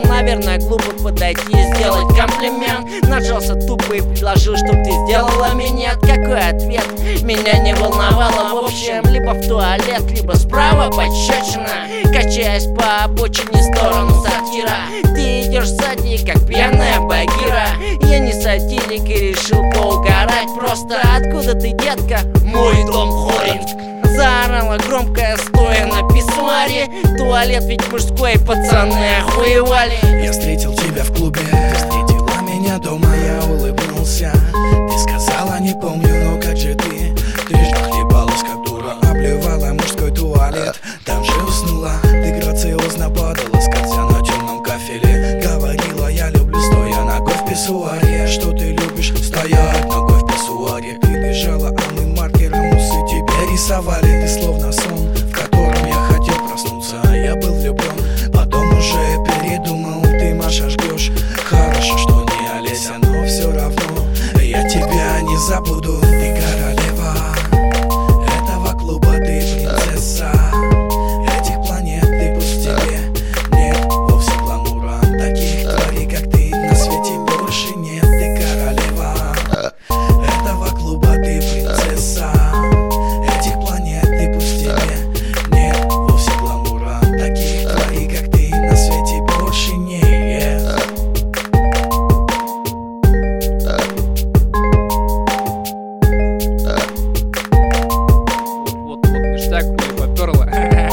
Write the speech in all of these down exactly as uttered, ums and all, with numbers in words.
наверное, глупо подойти и сделать комплимент. Нажался тупо и предложил, чтоб ты сделала минет. Какой ответ? Меня не волновало в общем. Либо в туалет, либо справа пощечина. Качаясь по обочине в сторону сортира, ты идешь сзади, как пьяная Багира. Я не сатирик и решил поугарать. Просто откуда ты, детка? Мой дом Хоринг. Заорала громкая, стоя на писсуаре. Туалет ведь мужской, пацаны охуевали. Я встретил тебя в клубе, ты встретила меня дома, я улыбнулся. Ты сказала, не помню, но как же ты? Ты же хлебалась как дура, обливала мужской туалет. Там же уснула, ты грациозно падала, скользя на темном кафеле. Говорила, я люблю, стоя ногой в писсуаре. Что ты любишь, стоять ногой в писсуаре? Ты лежала, а мы маркером усы тебе рисовали. Ты словно сон, в котором я хотел проснуться. Я был влюблен, потом уже передумал. Ты, Маша, ждешь, хорошо, что не Олеся, но все равно я тебя не забуду. Ты королева этого клуба, ты принцесса этих планет, ты пусть тебе нет вовсе гламура. Таких тварей, как ты, на свете больше нет. Ты королева этого клуба, ты принцесса этих планет, ты пусть тебе нет вовсе гламура. Таких тварей, как ты, на свете больше нет. Вот, вот, ништяк, мне поперло.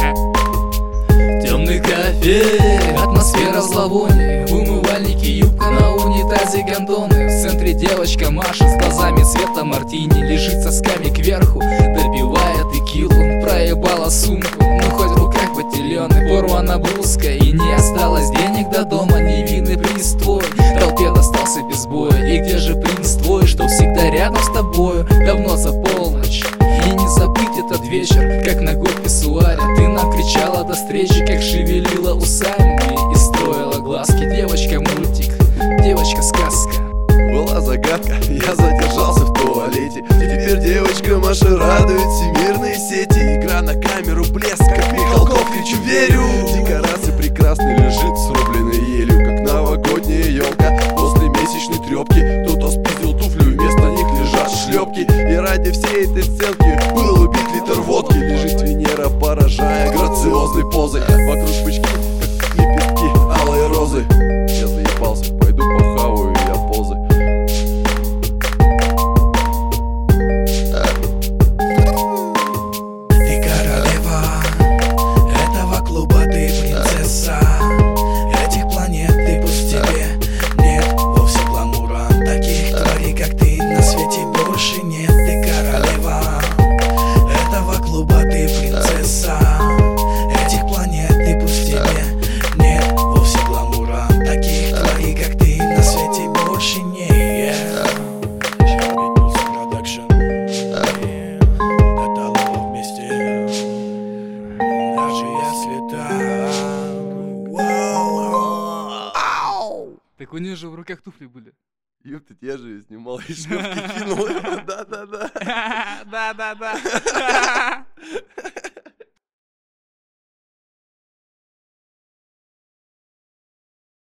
Темный кафе, атмосфера зловония. В умывальнике юбка, на унитазе гондоны. В центре девочка Маша с глазами цвета мартини. Лежит сосками кверху, допивая текилу. Проебала сумку, ну хоть в руках ботильоны. Порвана блузка и не осталось денег до дома. Невинный принц твой в толпе достался без боя. И где же принц твой, что всегда рядом с тобою? Давно за полночь, и не забыть этот вечер, как ногой в писсуаре. Ты нам кричала до встречи, как шевелила усами и строила глазки. Девочка мультик, девочка сказка. Была загадка, я задержался в туалете. Теперь девочка Маша радует всемирные сети. Игра на камеру, блеск, как Михалков, кричу верю. Декорация прекрасной лежит срубленной елью, как новогодняя елка после месячной трепки. Кто-то спиздил туфлю, вместо них лежат шлепки. И ради всей этой сценки был убит литр водки. Лежит Венера, поражая грациозной позой. Вокруг бычки, как лепестки алые розы. Я заебался, пойду похаваю я позы. Ты королева этого клуба, ты принцесса этих планет, ты пусть тебе нет вовсе гламура. Таких тварей, как ты, на свете больше нет. Ты королева этого клуба, ты принцесса этих планет, ты пусть тебе нет вовсе гламура. Таких тварей, как ты, на свете больше нет. Даже если так. Так у нее же в руках туфли были. Ёптать, я же снимал и шлепки кинул. Да-да-да. Да-да-да.